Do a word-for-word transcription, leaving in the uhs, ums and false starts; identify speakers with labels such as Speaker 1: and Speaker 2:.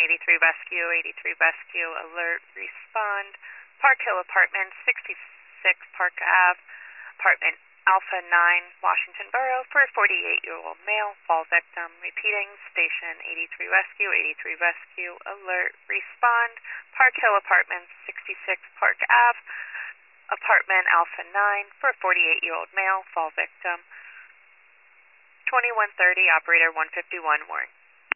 Speaker 1: eighty-three Rescue, eighty-three Rescue, alert, respond. Park Hill Apartments, sixty-six Park Ave, apartment Alpha nine, Washington Borough, for a forty-eight-year-old male, fall victim. Repeating, station eighty-three Rescue, eighty-three Rescue, alert, respond. Park Hill Apartments, sixty-six Park Ave, apartment Alpha nine, for a forty-eight-year-old male, fall victim. twenty-one thirty, operator one fifty-one, Warren.